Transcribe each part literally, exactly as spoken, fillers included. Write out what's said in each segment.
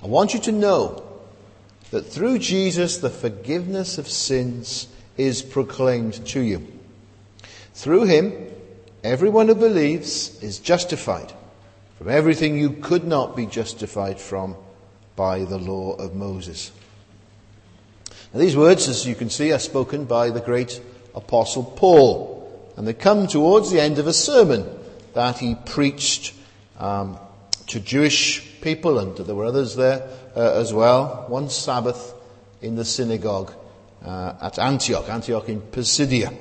I want you to know that through Jesus the forgiveness of sins is proclaimed to you. Through him, everyone who believes is justified from everything you could not be justified from by the law of Moses. Now, these words, as you can see, are spoken by the great Apostle Paul, and they come towards the end of a sermon that he preached um, to Jewish people, and there were others there uh, as well, one Sabbath in the synagogue uh, at Antioch, Antioch in Pisidia.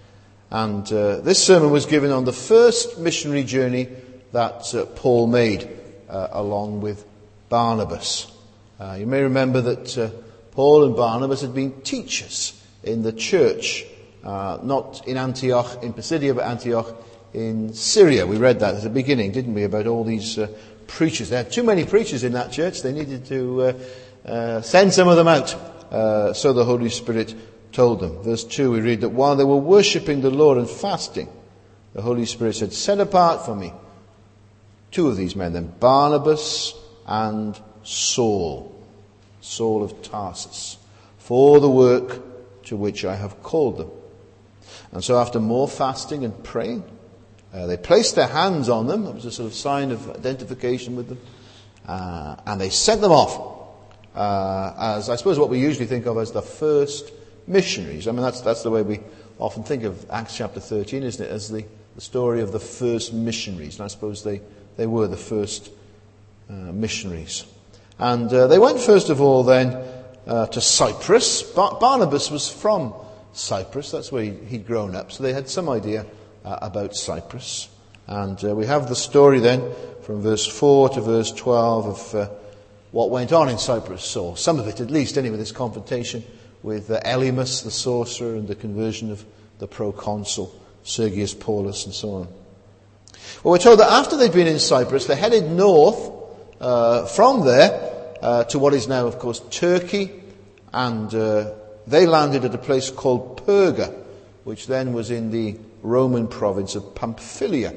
And uh, this sermon was given on the first missionary journey that uh, Paul made uh, along with Barnabas. Uh, you may remember that uh, Paul and Barnabas had been teachers in the church, uh, not in Antioch, in Pisidia, but Antioch in Syria. We read that at the beginning, didn't we, about all these uh, preachers. They had too many preachers in that church. They needed to uh, uh, send some of them out. Uh, so the Holy Spirit told them. Verse two, we read that while they were worshipping the Lord and fasting, the Holy Spirit said, set apart for me two of these men, then Barnabas and Saul, Saul of Tarsus, for the work to which I have called them. And so after more fasting and praying, uh, they placed their hands on them. It was a sort of sign of identification with them. Uh, and they sent them off uh, as, I suppose, what we usually think of as the first missionaries. I mean, that's that's the way we often think of Acts chapter thirteen, isn't it, as the, the story of the first missionaries. And I suppose they, they were the first uh, missionaries. And uh, they went first of all then uh, to Cyprus. Bar- Barnabas was from Cyprus. That's where he, he'd grown up. So they had some idea uh, about Cyprus. And uh, we have the story then from verse four to verse twelve of uh, what went on in Cyprus, or some of it at least, anyway, this confrontation with uh, Elymas, the sorcerer, and the conversion of the proconsul, Sergius Paulus, and so on. Well, we're told that after they'd been in Cyprus, they headed north uh, from there uh, to what is now, of course, Turkey, and uh, they landed at a place called Perga, which then was in the Roman province of Pamphylia.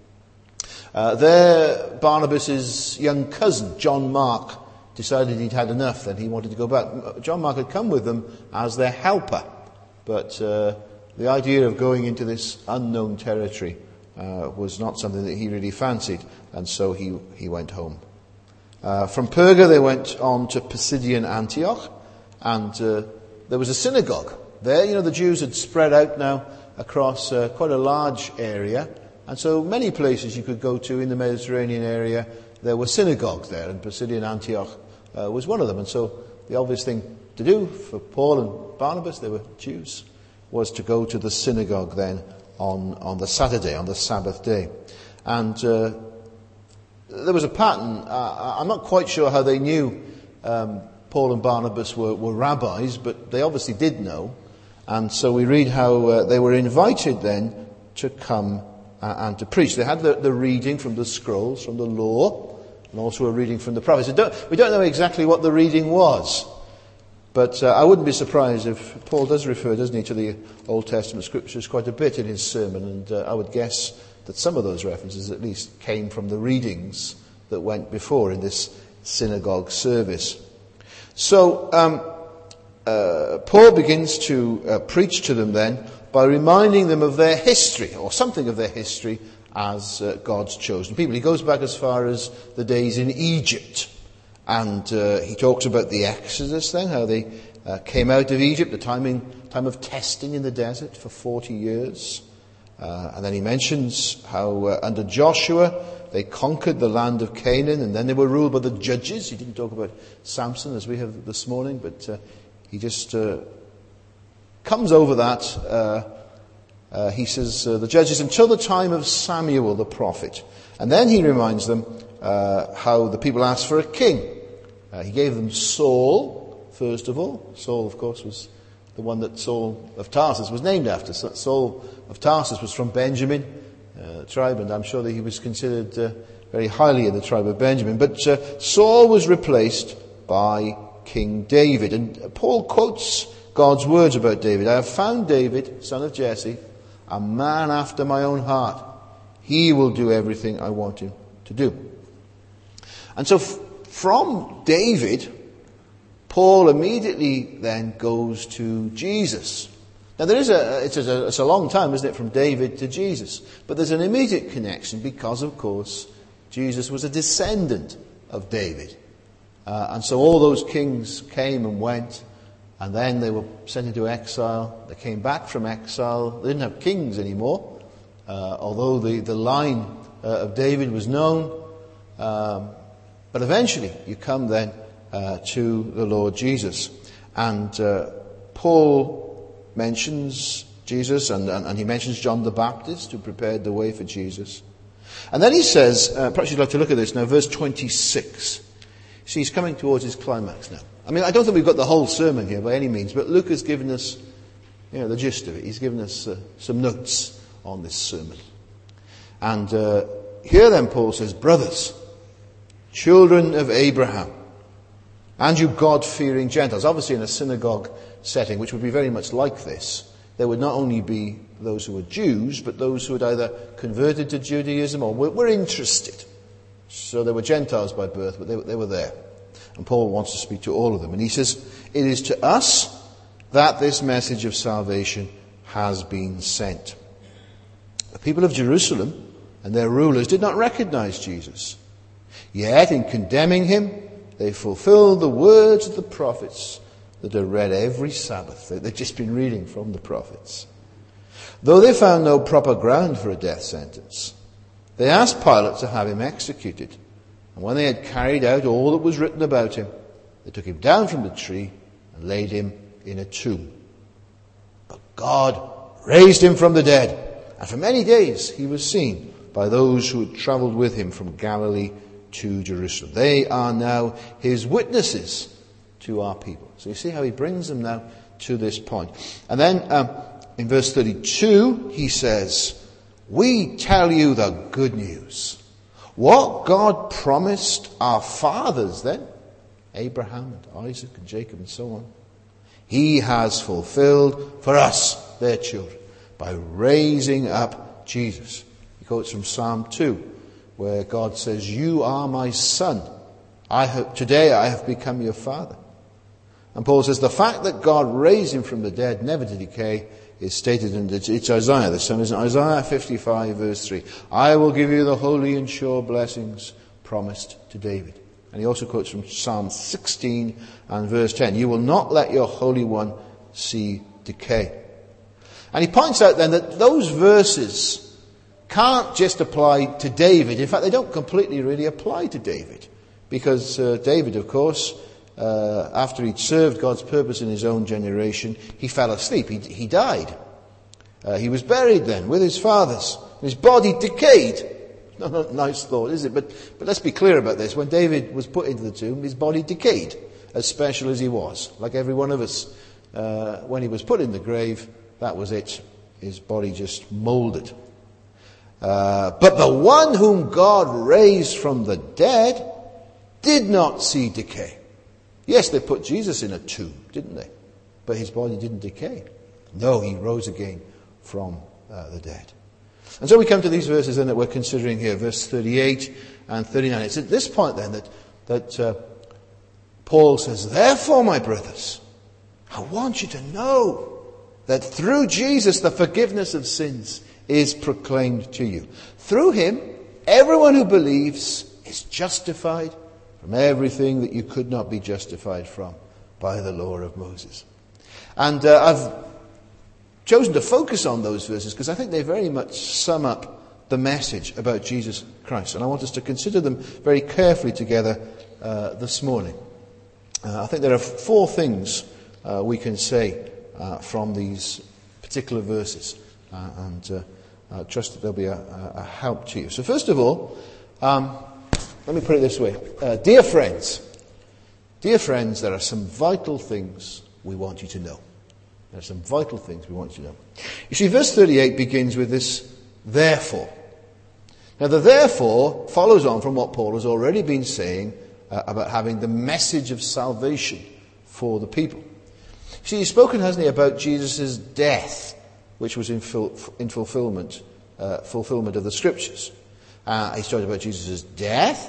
Uh, there, Barnabas' young cousin, John Mark, decided he'd had enough, then he wanted to go back. John Mark had come with them as their helper, but uh, the idea of going into this unknown territory uh, was not something that he really fancied, and so he, he went home. Uh, from Perga they went on to Pisidian Antioch, and uh, there was a synagogue there. You know, the Jews had spread out now across uh, quite a large area, and so many places you could go to in the Mediterranean area, there were synagogues there, and Pisidian Antioch uh, was one of them. And so the obvious thing to do for Paul and Barnabas, they were Jews, was to go to the synagogue then on, on the Saturday, on the Sabbath day. And uh, there was a pattern. Uh, I'm not quite sure how they knew um, Paul and Barnabas were, were rabbis, but they obviously did know. And so we read how uh, they were invited then to come uh, and to preach. They had the, the reading from the scrolls, from the law, and also a reading from the prophets. We don't, we don't know exactly what the reading was, but uh, I wouldn't be surprised if Paul does refer, doesn't he, to the Old Testament scriptures quite a bit in his sermon, and uh, I would guess that some of those references at least came from the readings that went before in this synagogue service. So um, uh, Paul begins to uh, preach to them then by reminding them of their history, or something of their history, as uh, God's chosen people. He goes back as far as the days in Egypt, and uh, he talks about the Exodus then, how they uh, came out of Egypt, the timing, time of testing in the desert for forty years. Uh, and then he mentions how uh, under Joshua they conquered the land of Canaan, and then they were ruled by the judges. He didn't talk about Samson as we have this morning, but uh, he just uh, comes over that. Uh, Uh, he says, uh, the judges until the time of Samuel the prophet. And then he reminds them uh, how the people asked for a king. Uh, he gave them Saul, first of all. Saul, of course, was the one that Saul of Tarsus was named after. So Saul of Tarsus was from Benjamin uh, tribe, and I'm sure that he was considered uh, very highly in the tribe of Benjamin. But uh, Saul was replaced by King David. And Paul quotes God's words about David. I have found David, son of Jesse, a man after my own heart. He will do everything I want him to do. And so f- from David, Paul immediately then goes to Jesus. Now there is a, it's a, it's a long time, isn't it, from David to Jesus. But there's an immediate connection because, of course, Jesus was a descendant of David. Uh, and so all those kings came and went, and then they were sent into exile. They came back from exile. They didn't have kings anymore, uh, although the, the line uh, of David was known. Um, but eventually you come then uh, to the Lord Jesus. And uh, Paul mentions Jesus, and, and, and he mentions John the Baptist, who prepared the way for Jesus. And then he says, uh, perhaps you'd like to look at this now, verse twenty-six. See, he's coming towards his climax now. I mean, I don't think we've got the whole sermon here by any means, but Luke has given us, you know, the gist of it. He's given us uh, some notes on this sermon. And uh, here then Paul says, brothers, children of Abraham, and you God-fearing Gentiles. Obviously in a synagogue setting, which would be very much like this, there would not only be those who were Jews, but those who had either converted to Judaism or were, were interested. So they were Gentiles by birth, but they, they were there. And Paul wants to speak to all of them. And he says, it is to us that this message of salvation has been sent. The people of Jerusalem and their rulers did not recognize Jesus. Yet in condemning him, they fulfilled the words of the prophets that are read every Sabbath. They've just been reading from the prophets. Though they found no proper ground for a death sentence, they asked Pilate to have him executed. And when they had carried out all that was written about him, they took him down from the tree and laid him in a tomb. But God raised him from the dead, and for many days he was seen by those who had travelled with him from Galilee to Jerusalem. They are now his witnesses to our people. So you see how he brings them now to this point. And then um, in verse thirty-two, he says, we tell you the good news. What God promised our fathers then, Abraham and Isaac and Jacob and so on, he has fulfilled for us, their children, by raising up Jesus. He quotes from Psalm two, where God says, you are my son. I have, today I have become your father. And Paul says, the fact that God raised him from the dead, never to decay, is stated in, it's, it's Isaiah, this time, isn't it? Isaiah fifty-five verse three. I will give you the holy and sure blessings promised to David. And he also quotes from Psalm sixteen and verse ten. You will not let your Holy One see decay. And he points out then that those verses can't just apply to David. In fact, they don't completely really apply to David. Because uh, David, of course, Uh, after he'd served God's purpose in his own generation, he fell asleep. He, he died. Uh, he was buried then with his fathers. His body decayed. Not a nice thought, is it? But, but let's be clear about this. When David was put into the tomb, his body decayed, as special as he was. Like every one of us, uh, when he was put in the grave, that was it. His body just molded. Uh, but the one whom God raised from the dead did not see decay. Yes, they put Jesus in a tomb, didn't they? But his body didn't decay. No, he rose again from uh, the dead. And so we come to these verses then that we're considering here, verse thirty-eight and thirty-nine. It's at this point then that, that uh, Paul says, therefore, my brothers, I want you to know that through Jesus the forgiveness of sins is proclaimed to you. Through him, everyone who believes is justified from everything that you could not be justified from by the law of Moses. And uh, I've chosen to focus on those verses because I think they very much sum up the message about Jesus Christ. And I want us to consider them very carefully together uh, this morning. Uh, I think there are four things uh, we can say uh, from these particular verses. Uh, and uh, I trust that they'll be a, a help to you. So first of all, um, let me put it this way. Uh, dear friends, dear friends, there are some vital things we want you to know. There are some vital things we want you to know. You see, verse thirty-eight begins with this, therefore. Now, the therefore follows on from what Paul has already been saying uh, about having the message of salvation for the people. See, he's spoken, hasn't he, about Jesus' death, which was in, ful- in fulfillment, uh, fulfillment of the Scriptures. Uh, he's talked about Jesus' death,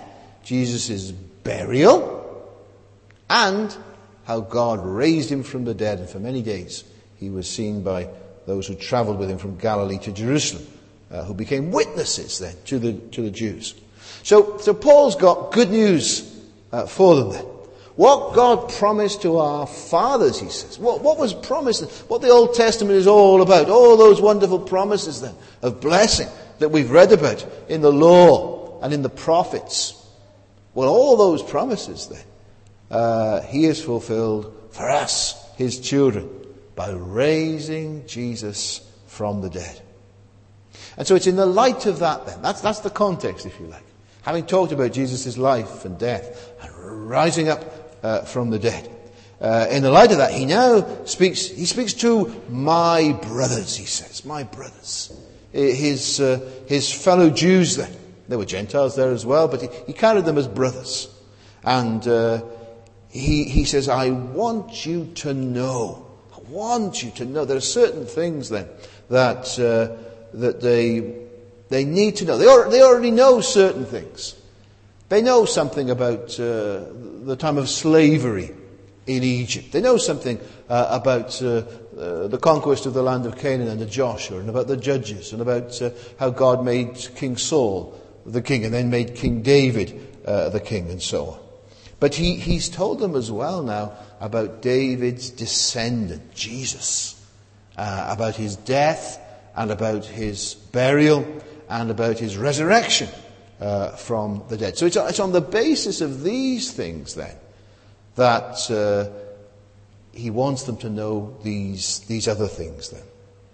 Jesus' burial, and how God raised him from the dead, and for many days he was seen by those who travelled with him from Galilee to Jerusalem, uh, who became witnesses then to the to the Jews. So, so Paul's got good news uh, for them then. What God promised to our fathers, he says. What, what was promised, what the Old Testament is all about. All those wonderful promises then of blessing that we've read about in the law and in the prophets. Well, all those promises then, uh, he has fulfilled for us, his children, by raising Jesus from the dead. And so it's in the light of that then, that's, that's the context, if you like. Having talked about Jesus' life and death and rising up uh, from the dead. Uh, in the light of that, he now speaks, he speaks to my brothers, he says, my brothers. His, uh, his fellow Jews then. There were Gentiles there as well, but he, he counted them as brothers. And uh, he, he says, I want you to know, I want you to know, there are certain things then that, uh, that they, they need to know. They already, they already know certain things. They know something about uh, the time of slavery in Egypt. They know something uh, about uh, uh, the conquest of the land of Canaan under Joshua, and about the judges, and about uh, how God made King Saul the king, and then made King David uh, the king, and so on. But he, he's told them as well now about David's descendant, Jesus, uh, about his death, and about his burial, and about his resurrection uh, from the dead. So it's, it's on the basis of these things then that uh, he wants them to know these these other things then.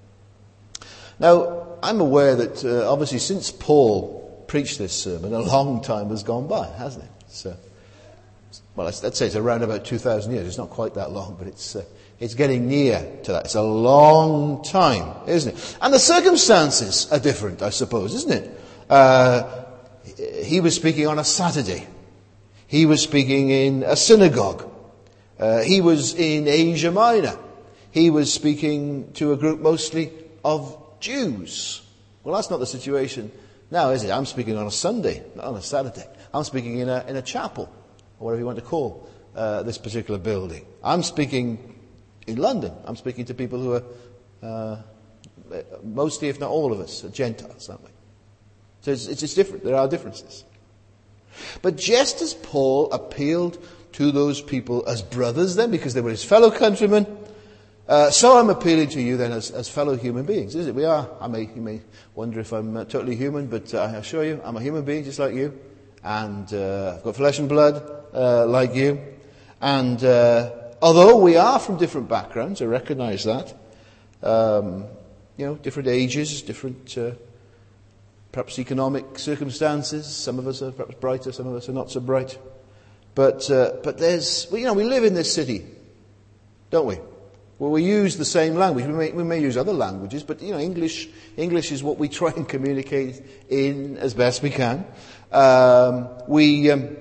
Now, I'm aware that uh, obviously since Paul preached this sermon, a long time has gone by, hasn't it? So, well, let's, let's say it's around about two thousand years. It's not quite that long, but it's uh, it's getting near to that. It's a long time, isn't it? And the circumstances are different, I suppose, isn't it? Uh, he was speaking on a Saturday. He was speaking in a synagogue. Uh, he was in Asia Minor. He was speaking to a group mostly of Jews. Well, that's not the situation now, is it? I'm speaking on a Sunday, not on a Saturday. I'm speaking in a in a chapel, or whatever you want to call uh, this particular building. I'm speaking in London. I'm speaking to people who are uh, mostly, if not all of us, are Gentiles, aren't we? So it's, it's, it's different. There are differences. But just as Paul appealed to those people as brothers then, because they were his fellow countrymen, uh, so I'm appealing to you then as, as fellow human beings, is it? We are. I may, you may wonder if I'm uh, totally human, but uh, I assure you, I'm a human being just like you. And uh, I've got flesh and blood uh, like you. And uh, although we are from different backgrounds, I recognise that. Um, you know, different ages, different uh, perhaps economic circumstances. Some of us are perhaps brighter, some of us are not so bright. But uh, but there's, well, you know, we live in this city, don't we? Well, we use the same language. We may, we may use other languages, but you know, English English is what we try and communicate in as best we can. Um, we um,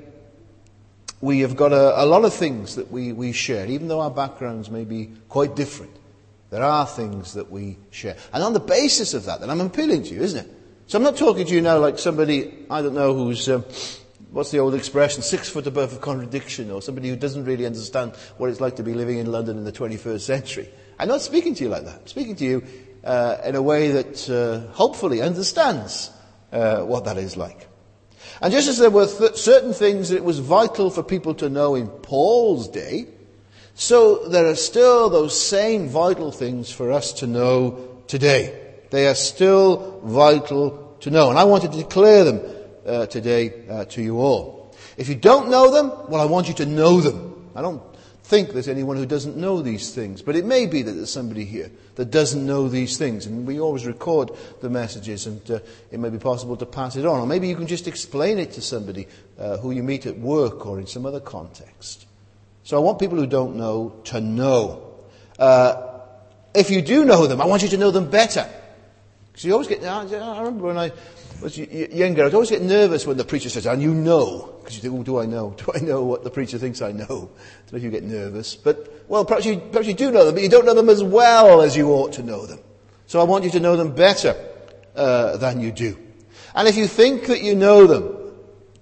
we have got a, a lot of things that we, we share, even though our backgrounds may be quite different. There are things that we share, and on the basis of that, then I'm appealing to you, isn't it? So I'm not talking to you now like somebody I don't know who's. Um, What's the old expression? Six foot above a contradiction, or somebody who doesn't really understand what it's like to be living in London in the twenty-first century. I'm not speaking to you like that. I'm speaking to you uh, in a way that uh, hopefully understands uh, what that is like. And just as there were th- certain things that it was vital for people to know in Paul's day, so there are still those same vital things for us to know today. They are still vital to know. And I want to declare them Uh, today uh, to you all. If you don't know them, well, I want you to know them. I don't think there's anyone who doesn't know these things, but it may be that there's somebody here that doesn't know these things, and we always record the messages, and uh, it may be possible to pass it on, or maybe you can just explain it to somebody uh, who you meet at work or in some other context. So I want people who don't know to know. Uh, if you do know them, I want you to know them better. Because you always get, I remember when I was younger, I'd always get nervous when the preacher says, and you know, because you think, oh, do I know? Do I know what the preacher thinks I know? So you get nervous. But, well, perhaps you, perhaps you do know them, but you don't know them as well as you ought to know them. So I want you to know them better uh, than you do. And if you think that you know them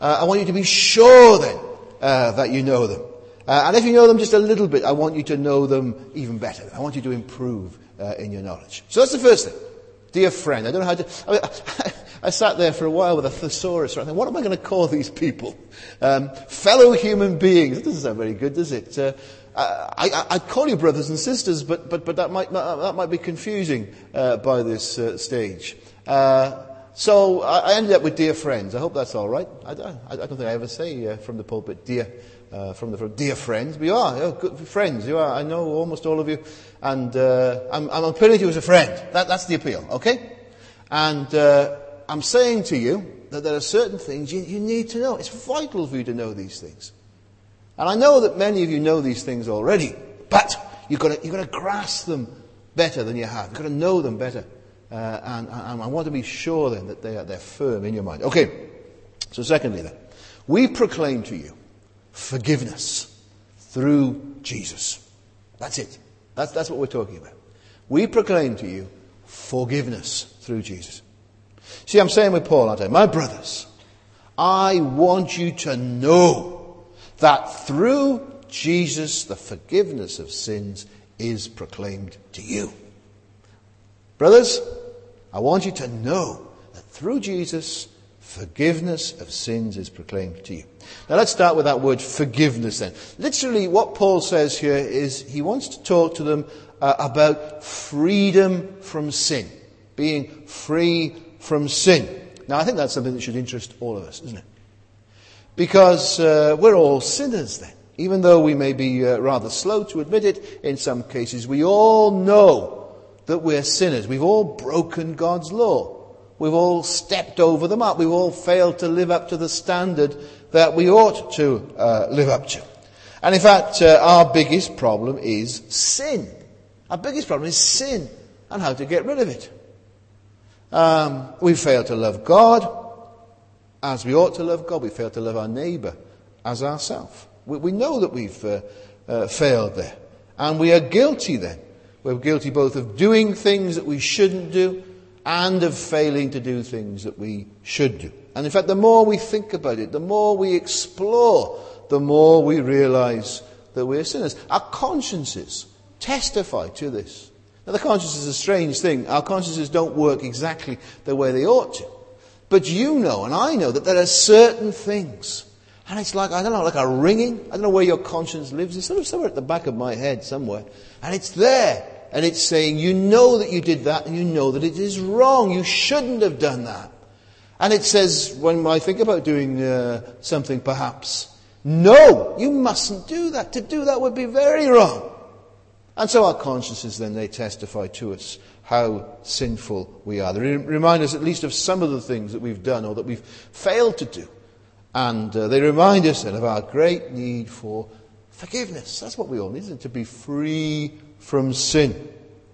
Uh, I want you to be sure then uh, that you know them. Uh, and if you know them just a little bit, I want you to know them even better. I want you to improve uh, in your knowledge. So that's the first thing. Dear friend, I don't know how to... I, mean, I, I sat there for a while with a thesaurus. Right? What am I going to call these people? Um, fellow human beings. That doesn't sound very good, does it? Uh, I, I, I'd call you brothers and sisters, but but but that might that might be confusing uh, by this uh, stage. Uh, so I, I ended up with dear friends. I hope that's all right. I, I, I don't think I ever say uh, from the pulpit dear uh, from the from dear friends. But you are you're good friends. You are. I know almost all of you, and uh, I'm, I'm appealing to you as a friend. That, that's the appeal. Okay, and uh, I'm saying to you that there are certain things you, you need to know. It's vital for you to know these things. And I know that many of you know these things already, but you've got to, you've got to grasp them better than you have. You've got to know them better. Uh, and, and I want to be sure then that they are, they're firm in your mind. Okay, so secondly then, we proclaim to you forgiveness through Jesus. That's it. That's, that's what we're talking about. We proclaim to you forgiveness through Jesus. See, I'm saying with Paul, aren't I? My brothers, I want you to know that through Jesus the forgiveness of sins is proclaimed to you. Brothers, I want you to know that through Jesus forgiveness of sins is proclaimed to you. Now let's start with that word forgiveness then. Literally what Paul says here is he wants to talk to them uh, about freedom from sin. Being free from sin. Now I think that's something that should interest all of us, isn't it? Because uh, we're all sinners then. Even though we may be uh, rather slow to admit it in some cases, we all know that we're sinners. We've all broken God's law. We've all stepped over the mark. We've all failed to live up to the standard that we ought to uh, live up to. And in fact, uh, our biggest problem is sin. Our biggest problem is sin and how to get rid of it. Um, we fail to love God as we ought to love God. We fail to love our neighbour as ourselves. We, we know that we've uh, uh, failed there. And we are guilty then. We're guilty both of doing things that we shouldn't do and of failing to do things that we should do. And in fact, the more we think about it, the more we explore, the more we realise that we're sinners. Our consciences testify to this. Now, the conscience is a strange thing. Our consciences don't work exactly the way they ought to. But you know, and I know, that there are certain things. And it's like, I don't know, like a ringing. I don't know where your conscience lives. It's sort of somewhere at the back of my head somewhere. And it's there. And it's saying, you know that you did that, and you know that it is wrong. You shouldn't have done that. And it says, when I think about doing uh, something perhaps, no, you mustn't do that. To do that would be very wrong. And so our consciences then, they testify to us how sinful we are. They remind us at least of some of the things that we've done or that we've failed to do. And uh, they remind us then of our great need for forgiveness. That's what we all need, isn't it? To be free from sin.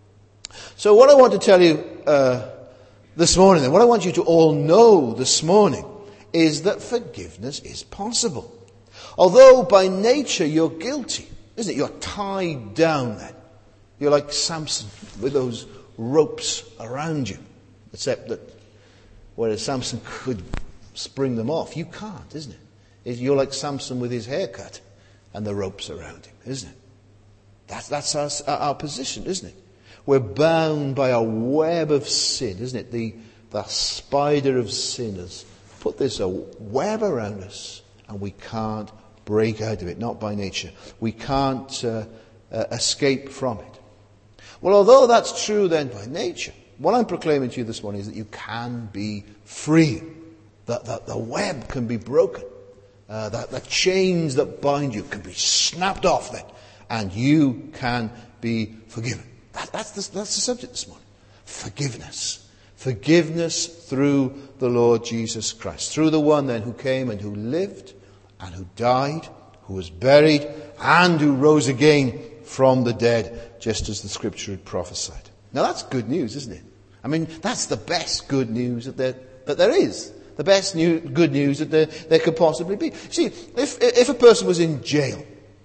So what I want to tell you uh, this morning, and what I want you to all know this morning, is that forgiveness is possible. Although by nature you're guilty, isn't it? You're tied down then. You're like Samson with those ropes around you. Except that whereas Samson could spring them off, you can't, isn't it? You're like Samson with his haircut and the ropes around him, isn't it? That's, that's our, our position, isn't it? We're bound by a web of sin, isn't it? The, the spider of sin has put this a web around us and we can't break out of it, not by nature. We can't uh, uh, escape from it. Well, although that's true then by nature, what I'm proclaiming to you this morning is that you can be free. That, that the web can be broken. Uh, that the chains that bind you can be snapped off then. And you can be forgiven. That, that's, the, that's the subject this morning. Forgiveness. Forgiveness through the Lord Jesus Christ. Through the one then who came and who lived and who died, who was buried and who rose again from the dead, just as the scripture had prophesied. Now that's good news, isn't it? I mean, that's the best good news that there, that there is. The best new, good news that there, there could possibly be. See, if, if a person was in jail,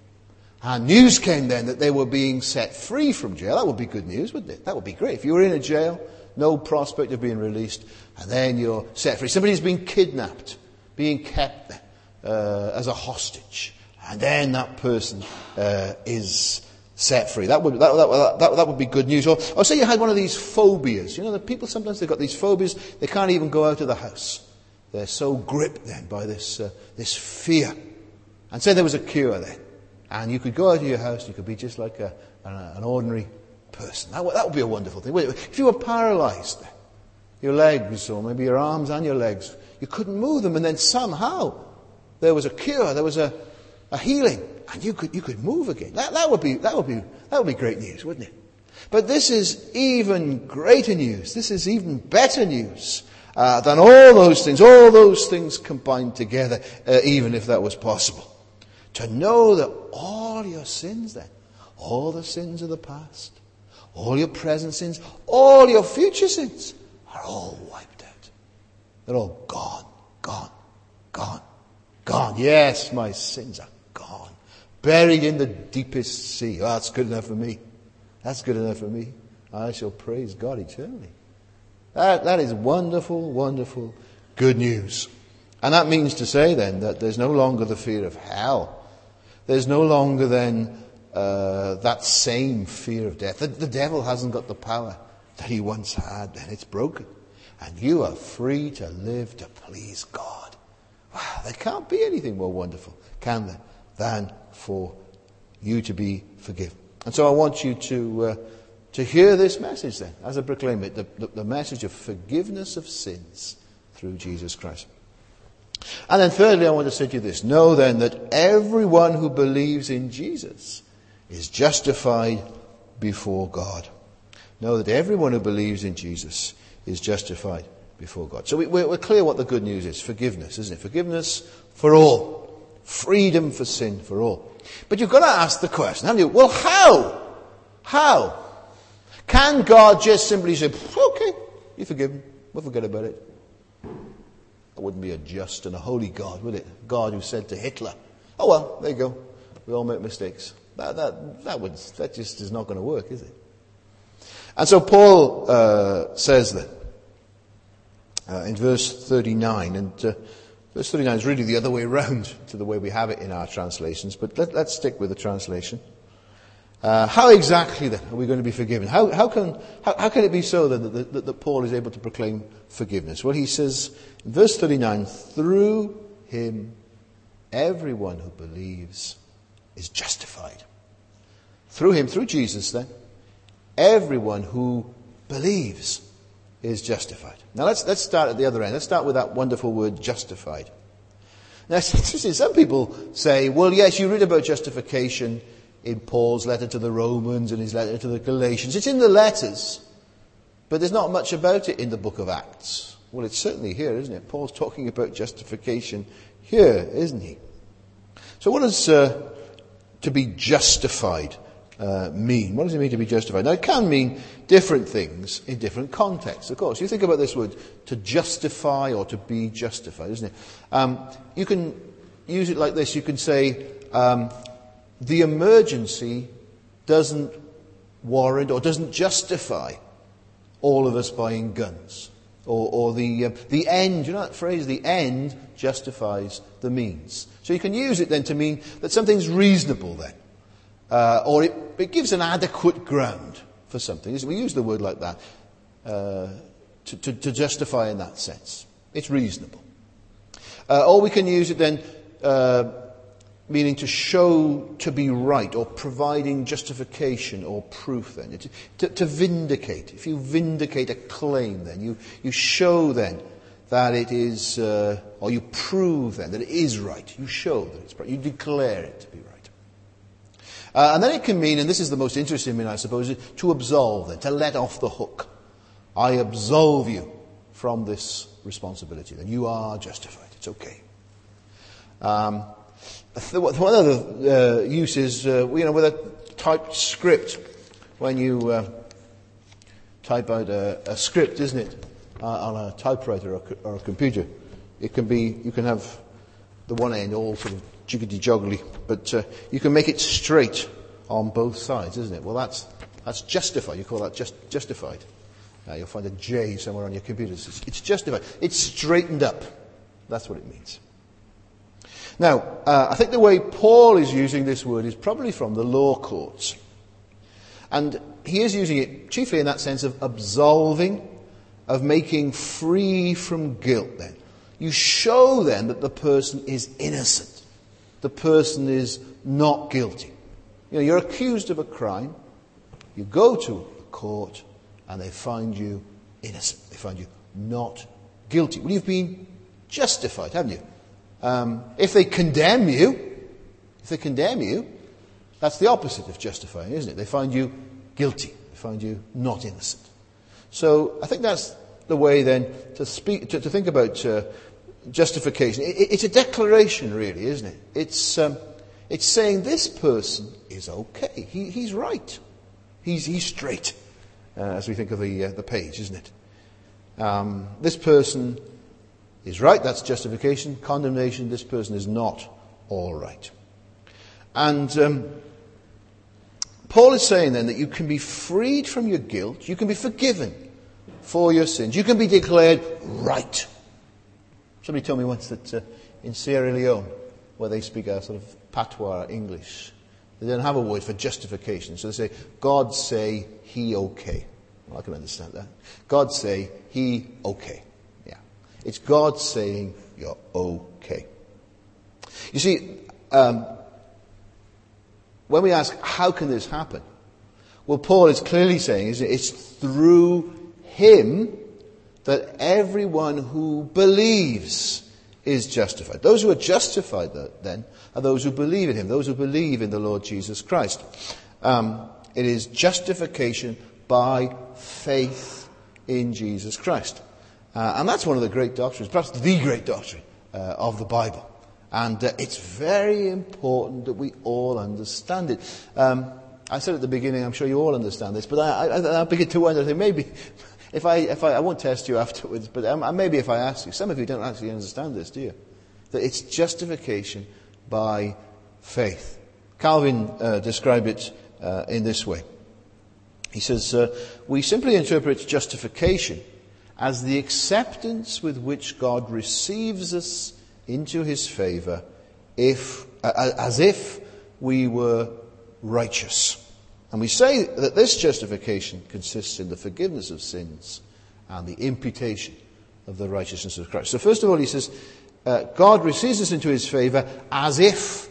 and news came then that they were being set free from jail, that would be good news, wouldn't it? That would be great. If you were in a jail, no prospect of being released, and then you're set free. Somebody's been kidnapped, being kept uh, as a hostage, and then that person uh, is set free. That would that, that, that, that would be good news. Or, or say you had one of these phobias. You know, the people sometimes they've got these phobias. They can't even go out of the house. They're so gripped then by this uh, this fear. And say there was a cure then, and you could go out of your house. You could be just like a, an, an ordinary person. That would, that would be a wonderful thing. If you were paralysed, then, your legs, or maybe your arms and your legs, you couldn't move them, and then somehow there was a cure. There was a, a healing. And you could you could move again. That that would be that would be that would be great news, wouldn't it? But this is even greater news. This is even better news uh, than all those things, all those things combined together, uh, even if that was possible. To know that all your sins then, all the sins of the past, all your present sins, all your future sins are all wiped out. They're all gone, gone, gone, gone. Yes, my sins are gone. Buried in the deepest sea. Oh, that's good enough for me. That's good enough for me. I shall praise God eternally. That, that is wonderful, wonderful good news. And that means to say then that there's no longer the fear of hell. There's no longer then uh, that same fear of death. The, the devil hasn't got the power that he once had. Then it's broken. And you are free to live to please God. Wow, there can't be anything more wonderful, can there, than for you to be forgiven. And so I want you to uh, to hear this message then, as I proclaim it, the, the, the message of forgiveness of sins through Jesus Christ. And then thirdly, I want to say to you this. Know then that everyone who believes in Jesus is justified before God. Know that everyone who believes in Jesus is justified before God. So we, we're, we're clear what the good news is. Forgiveness, isn't it? Forgiveness for all. Freedom for sin for all. But you've got to ask the question, haven't you? Well, how? How? Can God just simply say, okay, you're forgiven. We'll forget about it. That wouldn't be a just and a holy God, would it? God who said to Hitler, oh well, there you go. We all make mistakes. That, that, that, would, that just is not going to work, is it? And so Paul uh, says that uh, in verse thirty-nine, and uh, verse thirty-nine is really the other way around to the way we have it in our translations, but let, let's stick with the translation. Uh, how exactly then are we going to be forgiven? How, how, can, how, how can it be so then that, that, that Paul is able to proclaim forgiveness? Well, he says in verse thirty-nine, through him everyone who believes is justified. Through him, through Jesus then, everyone who believes is justified. Now let's let's start at the other end. Let's start with that wonderful word justified. Now it's interesting. Some people say, well, yes, you read about justification in Paul's letter to the Romans and his letter to the Galatians. It's in the letters, but there's not much about it in the book of Acts. Well, it's certainly here, isn't it? Paul's talking about justification here, isn't he? So what does uh, to be justified Uh, mean? What does it mean to be justified? Now, it can mean different things in different contexts, of course. You think about this word, to justify or to be justified, isn't it? Um, you can use it like this. You can say, um, the emergency doesn't warrant or doesn't justify all of us buying guns. Or, or the, uh, the end, you know that phrase, the end justifies the means. So you can use it then to mean that something's reasonable then. Uh, or it, it gives an adequate ground for something. We use the word like that uh, to, to, to justify in that sense. It's reasonable. Uh, or we can use it then uh, meaning to show to be right, or providing justification or proof then. It, to, to vindicate. If you vindicate a claim then, you, you show then that it is, uh, or you prove then that it is right. You show that it's right. You declare it to be right. Uh, and then it can mean, and this is the most interesting meaning, I suppose, to absolve then, to let off the hook. I absolve you from this responsibility. Then you are justified. It's okay. Um, one other uh, use is, uh, you know, with a typed script. When you uh, type out a, a script, isn't it, uh, on a typewriter or, or a computer, it can be, you can have the one end all sort of jiggity-joggly, but uh, you can make it straight on both sides, isn't it? Well, that's that's justified. You call that just justified. Uh, you'll find a J somewhere on your computers. It's, it's justified. It's straightened up. That's what it means. Now, uh, I think the way Paul is using this word is probably from the law courts. And he is using it chiefly in that sense of absolving, of making free from guilt then. You show then that the person is innocent. The person is not guilty. You know, you're accused of a crime. You go to a court and they find you innocent. They find you not guilty. Well, you've been justified, haven't you? Um, if they condemn you, if they condemn you, that's the opposite of justifying, isn't it? They find you guilty. They find you not innocent. So I think that's the way then to speak, to, to think about uh, justification. It, it, it's a declaration, really, isn't it? It's um, it's saying this person is okay. He, he's right. He's he's straight, uh, as we think of the uh, the page, isn't it? Um, this person is right. That's justification. Condemnation. This person is not all right. And um, Paul is saying then that you can be freed from your guilt. You can be forgiven for your sins. You can be declared right. Somebody told me once that uh, in Sierra Leone, where they speak a sort of patois English, they don't have a word for justification. So they say, God say, he okay. Well, I can understand that. God say, he okay. Yeah. It's God saying, you're okay. You see, um, when we ask, how can this happen? Well, Paul is clearly saying, isn't it? It's through him that everyone who believes is justified. Those who are justified, then, are those who believe in him, those who believe in the Lord Jesus Christ. Um, it is justification by faith in Jesus Christ. Uh, and that's one of the great doctrines, perhaps the great doctrine uh, of the Bible. And uh, it's very important that we all understand it. Um, I said at the beginning, I'm sure you all understand this, but I, I, I begin to wonder, I think maybe, if I, if I, I won't test you afterwards, but um, maybe if I ask you, some of you don't actually understand this, do you? That it's justification by faith. Calvin uh, described it uh, in this way. He says, uh, we simply interpret justification as the acceptance with which God receives us into his favour, if, uh, as if we were righteous. And we say that this justification consists in the forgiveness of sins and the imputation of the righteousness of Christ. So first of all, he says, uh, God receives us into his favour as if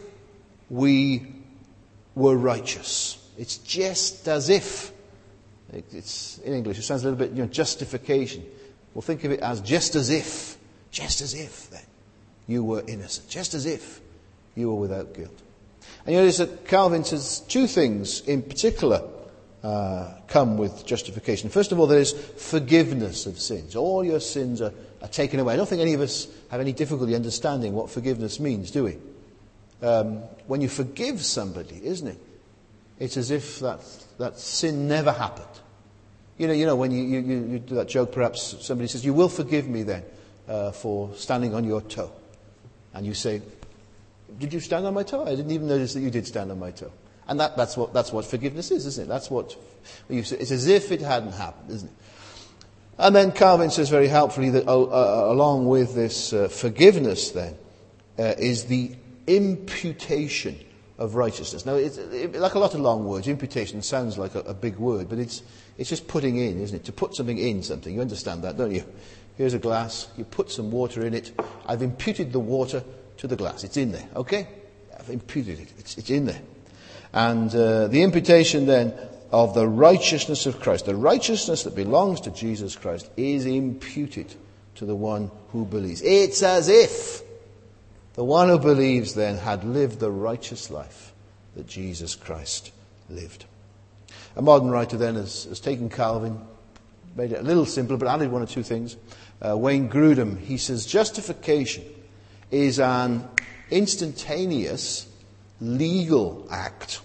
we were righteous. It's just as if. It, it's in English, it sounds a little bit, you know, justification. Well, think of it as just as if. Just as if, then, you were innocent. Just as if you were without guilt. And you notice that Calvin says two things in particular uh, come with justification. First of all, there is forgiveness of sins. All your sins are, are taken away. I don't think any of us have any difficulty understanding what forgiveness means, do we? Um, when you forgive somebody, isn't it? It's as if that that sin never happened. You know, you know when you, you, you do that joke, perhaps somebody says, you will forgive me then uh, for standing on your toe. And you say, did you stand on my toe? I didn't even notice that you did stand on my toe. And that, that's what that's what forgiveness is, isn't it? That's what you say. It's as if it hadn't happened, isn't it? And then Calvin says very helpfully that uh, uh, along with this uh, forgiveness, then, uh, is the imputation of righteousness. Now, it's it, like a lot of long words, imputation sounds like a, a big word, but it's it's just putting in, isn't it? To put something in something. You understand that, don't you? Here's a glass. You put some water in it. I've imputed the water to the glass. It's in there, okay? I've imputed it. It's, it's in there. And uh, the imputation then of the righteousness of Christ, the righteousness that belongs to Jesus Christ, is imputed to the one who believes. It's as if the one who believes then had lived the righteous life that Jesus Christ lived. A modern writer then has, has taken Calvin, made it a little simpler, but added one or two things. Uh, Wayne Grudem, he says, justification is an instantaneous legal act.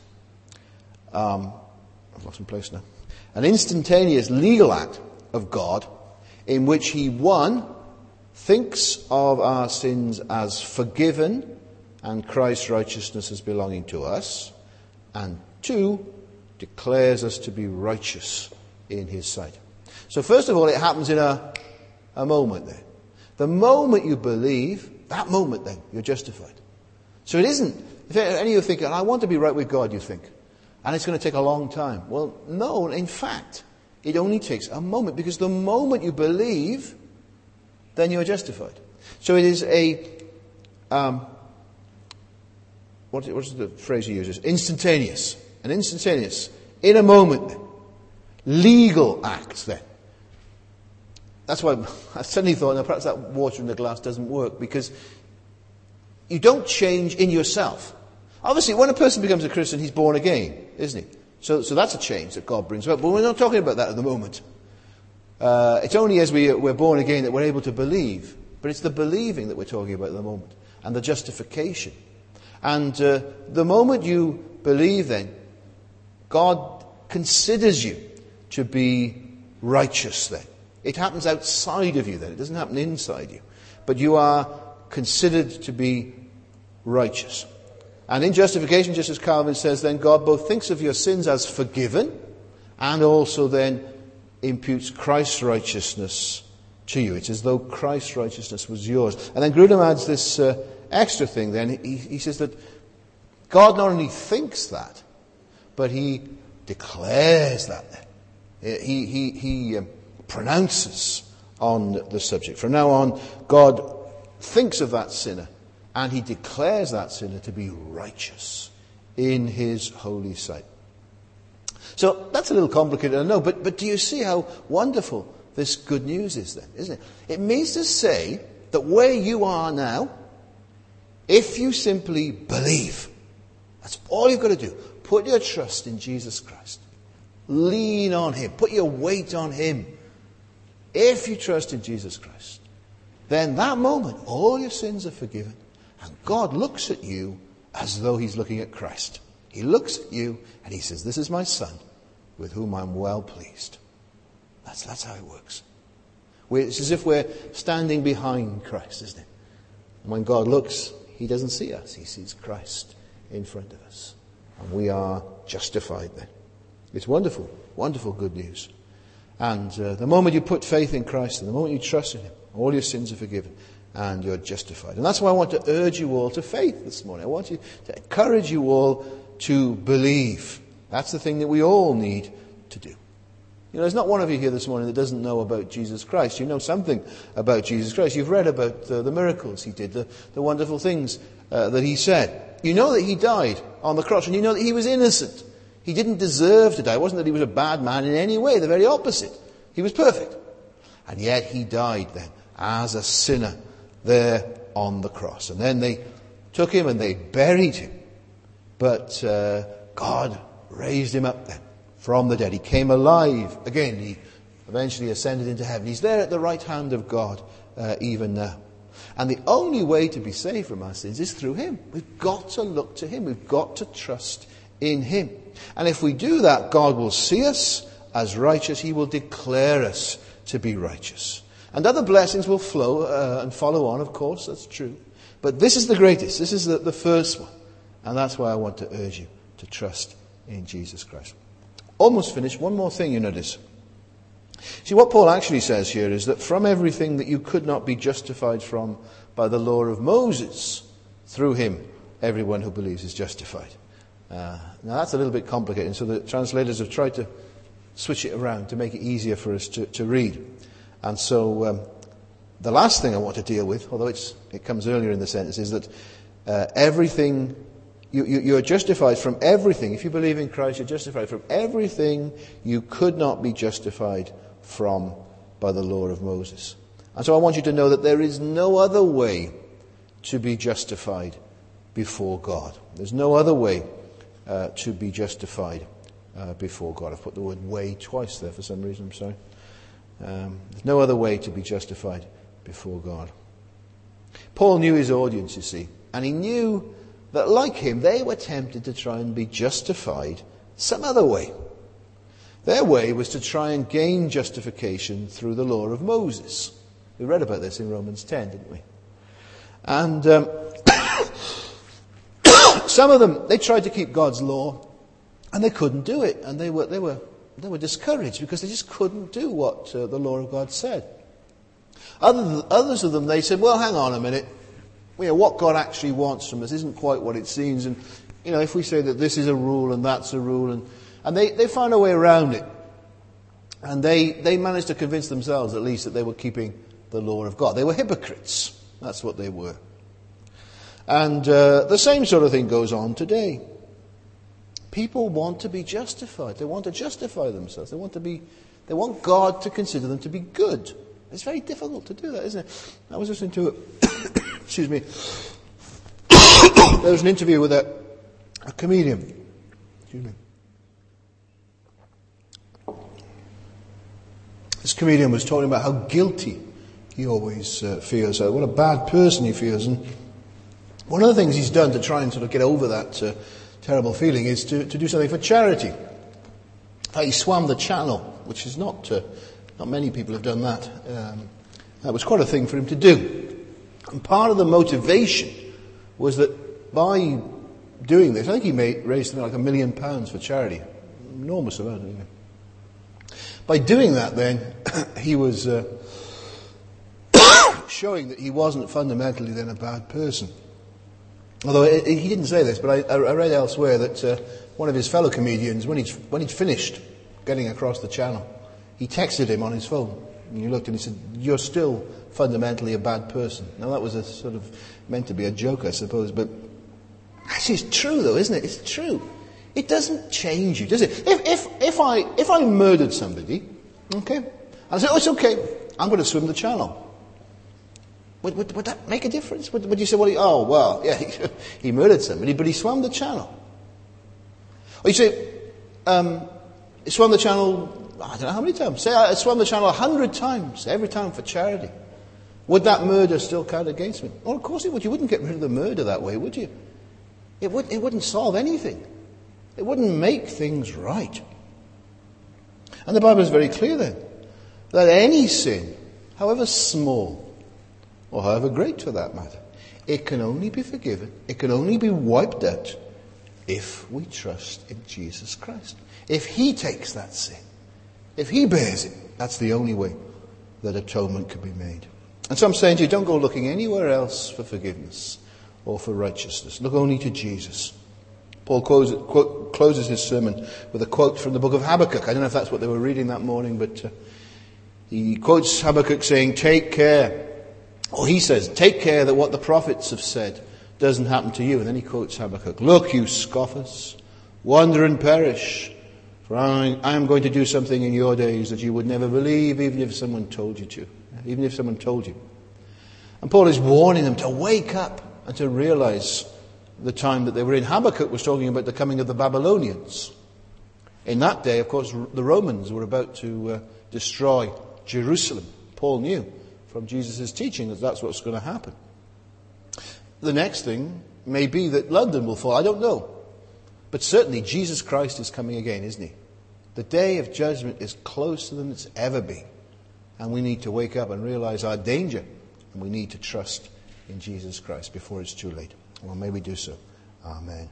Um, I've lost my place now. An instantaneous legal act of God in which he, one, thinks of our sins as forgiven and Christ's righteousness as belonging to us, and two, declares us to be righteous in his sight. So first of all, it happens in a, a moment there. The moment you believe, that moment then, you're justified. So it isn't, if any of you are thinking, I want to be right with God, you think, and it's going to take a long time. Well, no, in fact, it only takes a moment, because the moment you believe, then you are justified. So it is a, um, what, what's the phrase he uses? Instantaneous. An instantaneous, in a moment, then. Legal act, then. That's why I suddenly thought, no, perhaps that water in the glass doesn't work, because you don't change in yourself. Obviously, when a person becomes a Christian, he's born again, isn't he? So, so that's a change that God brings about. But we're not talking about that at the moment. Uh, it's only as we, we're born again that we're able to believe. But it's the believing that we're talking about at the moment, and the justification. And uh, the moment you believe, then, God considers you to be righteous then. It happens outside of you then. It doesn't happen inside you. But you are considered to be righteous. And in justification, just as Calvin says, then God both thinks of your sins as forgiven and also then imputes Christ's righteousness to you. It's as though Christ's righteousness was yours. And then Grudem adds this uh, extra thing then. He, he says that God not only thinks that, but he declares that then. He, he, he um, pronounces on the subject. From now on, God thinks of that sinner and he declares that sinner to be righteous in his holy sight. So that's a little complicated, I know, but, but do you see how wonderful this good news is then, isn't it? It means to say that where you are now, if you simply believe, that's all you've got to do. Put your trust in Jesus Christ. Lean on him. Put your weight on him. If you trust in Jesus Christ, then that moment, all your sins are forgiven. And God looks at you as though he's looking at Christ. He looks at you and he says, this is my son with whom I'm well pleased. That's, that's how it works. We're, it's as if we're standing behind Christ, isn't it? And when God looks, he doesn't see us. He sees Christ in front of us. And we are justified then. It's wonderful, wonderful good news. And uh, the moment you put faith in Christ, and the moment you trust in him, all your sins are forgiven and you're justified. And that's why I want to urge you all to faith this morning. I want you to encourage you all to believe. That's the thing that we all need to do. You know, there's not one of you here this morning that doesn't know about Jesus Christ. You know something about Jesus Christ. You've read about uh, the miracles he did, the, the wonderful things uh, that he said. You know that he died on the cross, and you know that he was innocent. He didn't deserve to die. It wasn't that he was a bad man in any way. The very opposite. He was perfect. And yet he died then as a sinner there on the cross. And then they took him and they buried him. But uh, God raised him up then from the dead. He came alive again. He eventually ascended into heaven. He's there at the right hand of God uh, even now. And the only way to be saved from our sins is through him. We've got to look to him. We've got to trust in him. And if we do that, God will see us as righteous. He will declare us to be righteous. And other blessings will flow uh, and follow on, of course, that's true. But this is the greatest. This is the, the first one. And that's why I want to urge you to trust in Jesus Christ. Almost finished. One more thing you notice. See, what Paul actually says here is that from everything that you could not be justified from by the law of Moses, through him, everyone who believes is justified. Uh, now that's a little bit complicated, so the translators have tried to switch it around to make it easier for us to, to read. And so um, the last thing I want to deal with, although it's, it comes earlier in the sentence, is that uh, everything, you, you, you're justified from everything. If you believe in Christ, you're justified from everything you could not be justified from by the law of Moses. And so I want you to know that there is no other way to be justified before God. There's no other way uh, to be justified uh, before God. I've put the word way twice there for some reason, I'm sorry. Um, there's no other way to be justified before God. Paul knew his audience, you see, and he knew that like him, they were tempted to try and be justified some other way. Their way was to try and gain justification through the law of Moses. We read about this in Romans ten, didn't we? And um, some of them, they tried to keep God's law, and they couldn't do it, and they were they were they were discouraged because they just couldn't do what uh, the law of God said. Other, others of them, they said, "Well, hang on a minute. you know, what God actually wants from us isn't quite what it seems. And, you know, if we say that this is a rule and that's a rule, and, and they, they found a way around it. And they, they managed to convince themselves, at least, that they were keeping the law of God. They were hypocrites. That's what they were. And uh, the same sort of thing goes on today. People want to be justified. They want to justify themselves. They want to be. They want God to consider them to be good. It's very difficult to do that, isn't it? I was listening to it. Excuse me. There was an interview with a, a comedian. Excuse me. This comedian was talking about how guilty he always uh, feels. Uh, what a bad person he feels. And one of the things he's done to try and sort of get over that uh, terrible feeling is to, to do something for charity. Uh, he swam the Channel, which is not uh, not many people have done that. Um, that was quite a thing for him to do. And part of the motivation was that by doing this, I think he made, raised something like a million pounds for charity. Enormous amount, anyway. By doing that, then, he was uh, showing that he wasn't fundamentally then a bad person. Although it, it, he didn't say this, but I, I read elsewhere that uh, one of his fellow comedians, when he'd, when he'd finished getting across the Channel, he texted him on his phone. And he looked and he said, "You're still fundamentally a bad person." Now that was a sort of meant to be a joke, I suppose, but actually it's true though, isn't it? It's true. It doesn't change you, does it? If if if I if I murdered somebody, okay, and I say, "Oh, it's okay, I'm going to swim the Channel." Would, would, would that make a difference? Would, would you say, well, he, oh, well, yeah, he, he murdered somebody, but he swam the Channel? Or you say, um, he swam the Channel, I don't know how many times. Say I swam the Channel a hundred times, every time for charity. Would that murder still count against me? Well, of course it would. You wouldn't get rid of the murder that way, would you? It, would, it wouldn't solve anything. It wouldn't make things right. And the Bible is very clear then, that any sin, however small, or however great for that matter, it can only be forgiven, it can only be wiped out if we trust in Jesus Christ. If He takes that sin, if He bears it, that's the only way that atonement can be made. And so I'm saying to you, don't go looking anywhere else for forgiveness or for righteousness. Look only to Jesus. Paul closes, quote, closes his sermon with a quote from the book of Habakkuk. I don't know if that's what they were reading that morning, but uh, he quotes Habakkuk saying, "Take care." Or he says, "Take care that what the prophets have said doesn't happen to you." And then he quotes Habakkuk, "Look, you scoffers, wander and perish, for I, I am going to do something in your days that you would never believe, even if someone told you to." Even if someone told you. And Paul is warning them to wake up and to realize the time that they were in. Habakkuk was talking about the coming of the Babylonians. In that day, of course, the Romans were about to uh, destroy Jerusalem. Paul knew from Jesus' teaching that that's what's going to happen. The next thing may be that London will fall. I don't know. But certainly Jesus Christ is coming again, isn't He? The day of judgment is closer than it's ever been. And we need to wake up and realize our danger. And we need to trust in Jesus Christ before it's too late. Well, may we do so. Amen.